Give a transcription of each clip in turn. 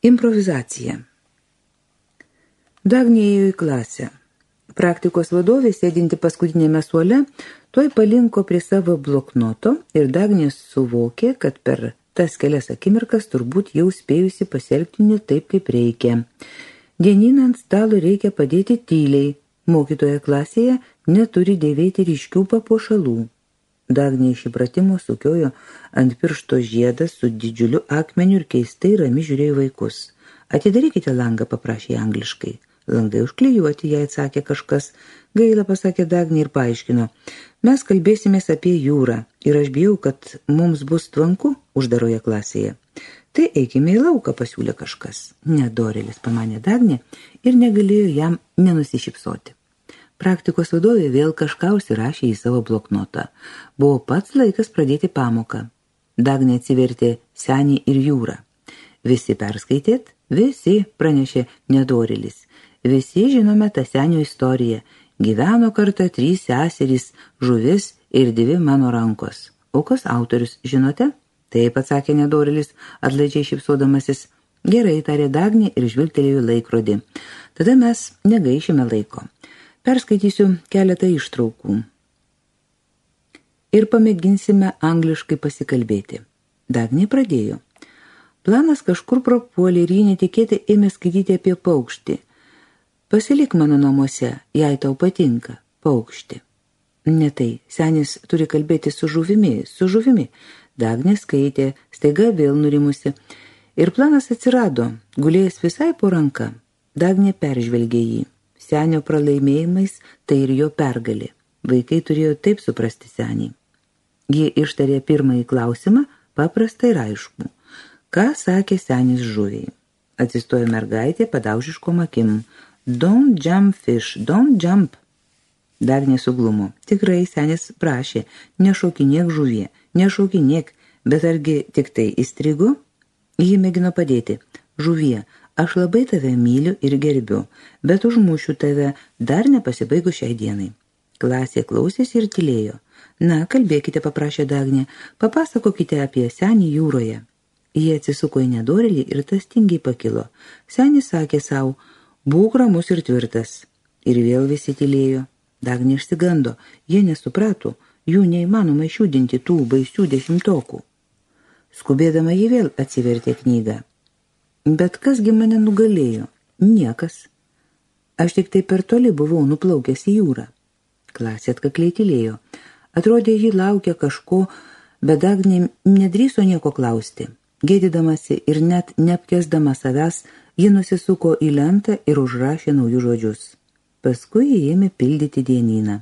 Improvizacija. Dagnė ėjo į klasę. Praktikos vadovė, sėdinti paskutinėme suole, tuoj palinko prie savo bloknoto ir Dagnė suvokė, kad per tas kelias akimirkas turbūt jau spėjusi pasielgti ne taip, kaip reikia. Dienyną ant stalo reikia padėti tyliai. Mokytoja klasėje neturi dėvėti ryškių papuošalų. Dagnė iš įpratimo sukiojo ant piršto žiedą su didžiuliu akmeniu ir keistai rami žiūrėjo vaikus. Atidarykite langą, paprašė angliškai. Langai užklijuoti, jai atsakė kažkas. Gaila, pasakė Dagnė ir paaiškino. Mes kalbėsimės apie jūrą ir aš bijau, kad mums bus tvanku uždaroje klasėje. Tai eikime į lauką, pasiūlė kažkas. Nedorėlis, pamanė Dagnė ir negalėjo jam nenusišypsoti. Praktikos vadovė vėl kažką užsirašė į savo bloknotą. Buvo pats laikas pradėti pamoką. Dagnė atsivertė Senį ir jūrą. Visi perskaitėt? Visi, pranešė nedorėlis. Visi žinome tą Senio istoriją. Gyveno kartą 3 seserys, žuvis ir 2 mano rankos. O kas autorius, žinote? Taip, atsakė nedorėlis, atlaidžiai šypsodamasis. Gerai, tarė Dagnė ir žvilgtelėjo į laikrodį. Tada mes negaišime laiko. Perskaitysiu keletą ištraukų ir pamėginsime angliškai pasikalbėti. Dagnė pradėjo. Planas kažkur prapuolė ir jį netikėtai ėmė skaityti apie paukštį. Pasilik mano namuose, jei tau patinka, paukštį. Ne tai, senis turi kalbėti su žuvimi. Dagnė skaitė, staiga vėl nurimusi. Ir planas atsirado, gulėjęs visai po ranka. Dagnė peržvelgė jį. Senio pralaimėjimais tai ir jo pergalė. Vaikai turėjo taip suprasti senį. Jie ištarė pirmąjį klausimą, paprastą ir aišku. Ką sakė senis žuviai? Atsistojo mergaitė padaužiškom akim. Don't jump fish, don't jump. Dagnė suglumo. Tikrai senis prašė, nešokinėk žuvie, nešokinėk, bet argi tik tai įstrigo? Ji mėgino padėti. Žuvie, aš labai tave myliu ir gerbiu, bet užmušiu tave dar nepasibaigus šiai dienai. Klasė klausėsi ir tylėjo. Na, kalbėkite, paprašė Dagnė, papasakokite apie senį jūroje. Jie atsisuko į nedorėlį ir tas tingiai pakilo. Senis sakė savo, būk ramus ir tvirtas. Ir vėl visi tylėjo. Dagnė išsigando, jie nesuprato, jų neįmanoma išjudinti tų baisių 10-okų. Skubėdama ji vėl atsivertė knygą. Bet kasgi mane nugalėjo? Niekas. Aš tik tai per toli buvau nuplaukęs į jūrą. Klasė atkakliai tylėjo. Atrodė, ji laukia kažko, bet Dagnė nedrįso nieko klausti. Gėdydamasi ir net neapkesdama savęs, ji nusisuko į lentą ir užrašė naujus žodžius. Paskui ji ėmė pildyti dienyną.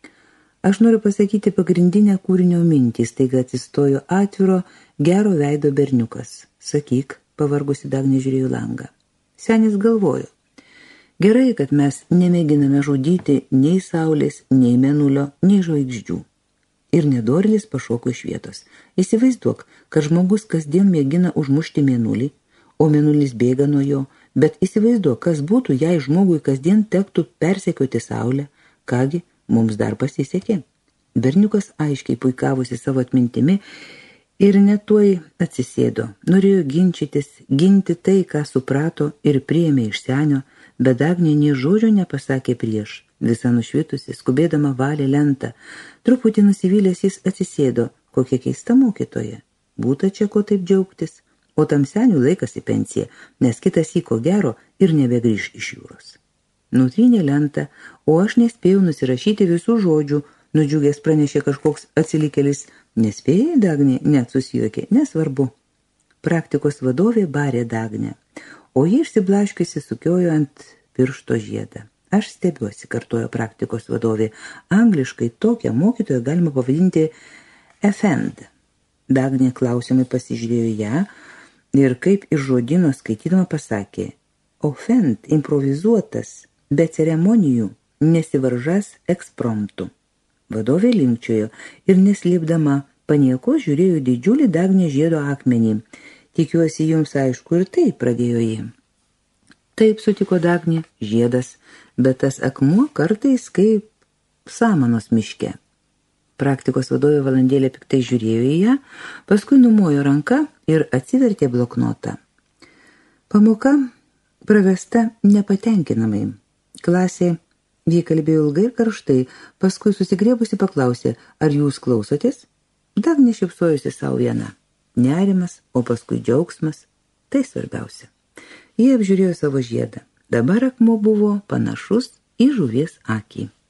Aš noriu pasakyti pagrindinę kūrinio mintį, staiga atsistojo atviro, gero veido berniukas. Sakyk, pavargusi Dagnė žiūrėjo langą. Senis galvojo. Gerai, kad mes nemėginame žudyti nei saulės, nei mėnulio, nei žvaigždžių. Ir nedorėlis pašoko iš vietos. Įsivaizduok, kad žmogus kasdien mėgina užmušti mėnulį, o mėnulis bėga nuo jo, bet įsivaizduok, kas būtų, jei žmogui kasdien tektų persekioti saulę. Kągi, mums dar pasisekė. Berniukas aiškiai puikavosi savo atmintimi ir netuoj atsisėdo. Norėjo ginti tai, ką suprato ir priėmė iš senio, bet Dagnė nė žodžio nepasakė prieš. Visa nušvitusi, skubėdama valė lentą. Truputį nusivylęs jis atsisėdo. Kokia keista mokytoja. Būta čia ko taip džiaugtis. O tam seniui laikas į pensiją, nes kitas ko gero ir nebegrįž iš jūros. Nutrynė lentą, o aš nespėjau nusirašyti visų žodžių. Nudžiugęs pranešė kažkoks atsilikėlis. Nespėjai, Dagnė, net susijuokė, nesvarbu. Praktikos vadovė barė Dagnę, o ji išsiblaškiusi sukiojo ant piršto žiedą. Aš stebiuosi, kartojo praktikos vadovė. Angliškai tokią mokytoją galima pavadinti offend. Dagnė klausimai pasižiūrėjo ją ir kaip iš žodyno skaitydama pasakė. Offend, improvizuotas, be ceremonijų, nesivaržas ekspromptu. Vadovė linkčiojo ir neslėpdama panieko žiūrėjo didžiulį Dagnės žiedo akmenį. Tikiuosi jums aišku ir tai, pradėjo ji. Taip, sutiko Dagnė, žiedas, bet tas akmuo kartais kaip samanos miške. Praktikos vadovė valandėlę piktai žiūrėjo į ją, paskui numojo ranka ir atsivertė bloknotą. Pamoka pravesta nepatenkinamai. Klasė jie kalbėjo ilgai ir karštai, paskui susigriebusi paklausė, ar jūs klausotės? Dagnė šypsojosi savo viena. Nerimas, o paskui džiaugsmas. Tai svarbiausia. Jie apžiūrėjo savo žiedą. Dabar akmuo buvo panašus į žuvies akį.